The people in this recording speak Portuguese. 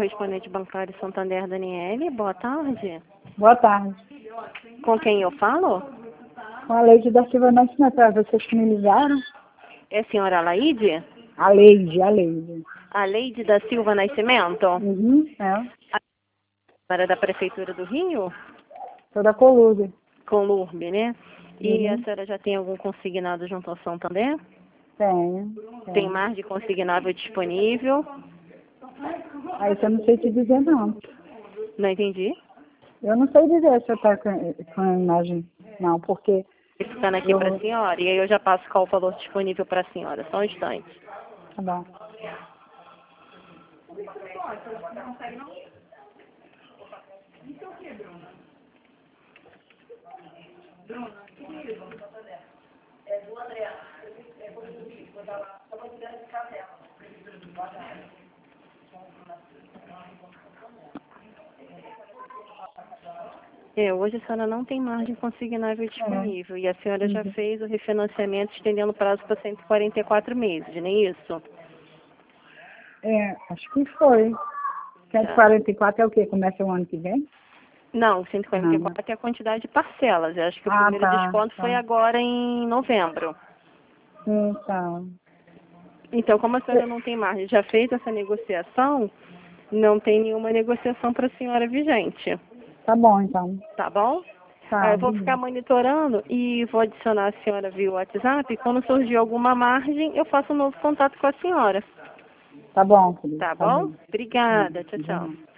correspondente bancário Santander, Daniele. Boa tarde. Boa tarde. Com quem eu falo? Com a Leide da Silva Nascimento, vocês que me ligaram? É a senhora Laide? A Leide, a Leide. A Leide da Silva Nascimento? É. A senhora da Prefeitura do Rio? Sou da Colúbia. Com Lurbe, né? E a Uhum. senhora já tem algum consignado junto ao Santander? Tenho. Tem mais de consignável disponível? Aí eu não sei te dizer, não. Não entendi. Eu não sei dizer se eu tá com a imagem, não, porque Ficando aqui para a senhora, e aí eu já passo qual o valor disponível para a senhora. Só um instante. Tá bom. Hoje a senhora não tem margem consignável disponível e a senhora já fez o refinanciamento estendendo o prazo para 144 meses, não é isso? Acho que foi. 144 é o quê? Começa o ano que vem? Não, 144 é a quantidade de parcelas. Eu acho que o primeiro desconto foi agora em novembro. Então. Então, como a senhora não tem margem, já fez essa negociação, não tem nenhuma negociação para a senhora vigente. Tá bom, então. Tá bom? Tá, Eu vou ficar monitorando e vou adicionar a senhora via WhatsApp. E quando surgir alguma margem, eu faço um novo contato com a senhora. Tá bom, querido. Tá bom? Obrigada. Tchau, tchau.